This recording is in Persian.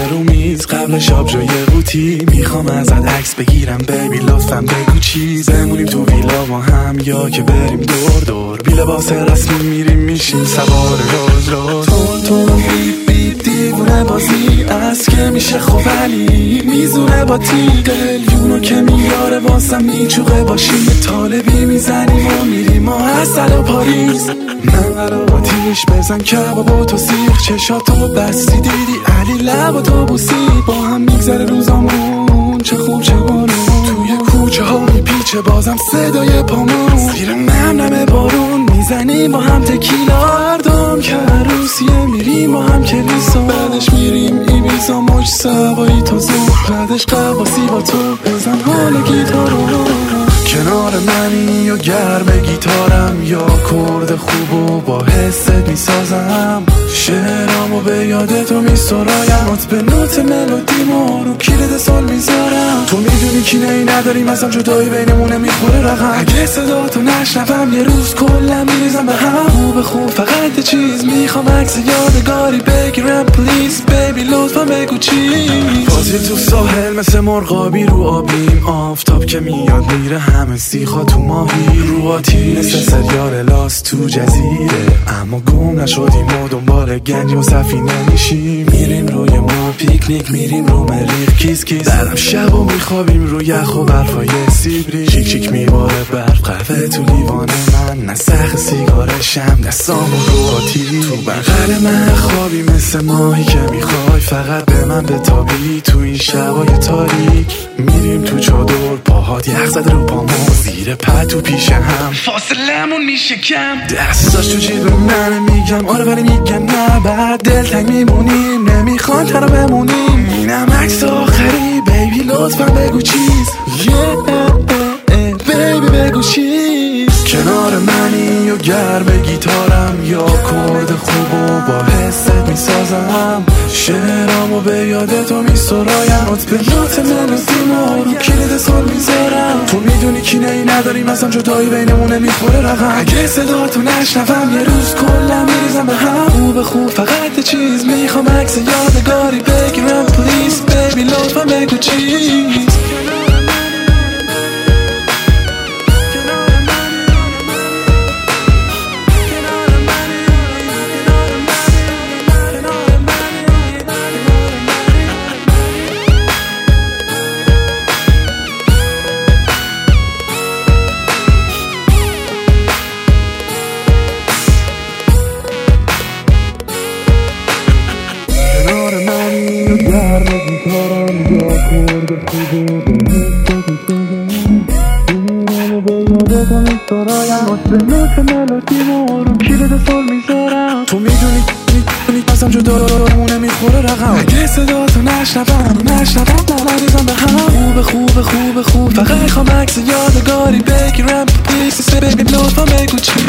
رو میز قبلش آب جای قوطی. میخوام ازت عکس بگیرم بیبی لطفا بگو چیز. بمونیم تو ویلا با هم یا که بریم دور دور. بی لباس رسمی میریم میشیم سوار روز روز. تون بیب بیب دیوونه بازی از که میشه خب ولی میزونه با تیغ یونو که میاره واسم میچوقه. باشیم طالبی میزنیم و میریم ما اصل و پاریس. من قرار آتیش بزن کباب و تو سیخ. چشاتو بستی دیدی علی لب تو بوسی. با هم میگذره روزامون چه خوب چه بارون. توی کوچه ها میپیچه بازم صدای پامون. زیر نم بارون میزنیم با هم تکیلا. هردم که عروسیه میریم با هم کلیسا. بعدش میریم ایبیزا موج سوایی تازه. بعدش قواسی با تو بزن حال گیتارو. کنار منی و گرم گیتارم یا کرد خوبو با حست میسازم. شعرامو به یاد تو میسرایم. نوت به نوت ملودیمو رو کلید سال میذارم. تو میدونی کی نی نداریم اصلا جدایی بینمونه میخوره رقم. اگه صدا تو نشنوم یه روز کلم میریزم به هم. خوب خوب فقط چیز میخوام عکس یادگاری بگیرم پلیز بیبی لطفا بگو چیز. بازی تو ساحل مثل مرغابی رو آبیم. آفتاب که میاد میره همه سیخا تو ماهی. رو آتیش مثل سریال لاست تو جزیره. اما گم نشدیم و دنبال گنج و سفینه میشیم. میریم روی ما پیکنیک میریم رو مریخ کیس کیس. درم شب و میخوابیم رو یخ و برفای سیبری. شیک شیک میباره برف قهوه تو لیوان من. نسخ سیگار شم دستامو رو آتیش. تو بغل من خوابی مثل ماهی که میخوای فقط به من بتابی. تو این شبای تاریک میریم تو چادر. پاهات یخ زده رو پامون زیر پتو پیش هم. فاصلمون میشه کم. دستاش تو جیب من میگم آره ولی میگم نه. بعد دلتنگ میمونیم نمیخوان تنها بمونیم. اینم عکس آخری بیبی لطفا بگو چیز. بیبی بگو چیز. کنار منی و گرم گیتارم یا کرد خوبو با حست میسازم. شعرامو به یاد تو میسرایم. نوت به نوت ملودیمو رو کلید سال میذارم. تو میدونی کی نی نداریم اصلا جدایی بینمونه میخوره رقم. اگه صدا تو نشنوم یه روز کلم میریزم به هم. خوب خوب فقط چیز میخوام عکس یادگاری بگیرم پلیز بیبی لطفا بگو چیز. گرم گیتارم یا کرد خوبو به حست میسازم. شعرامو به یاد تو میسرایم. نوت به نوت ملودیمو رو کلید سال میذارم. تو میدونی اصلا جدامونه میخوره رقم. اگه صدا تو نشنوم نریزم به هم. خوب فقط میخوام عکس یادگاری بگیرم پلیز بیبی لطفا بگو چی.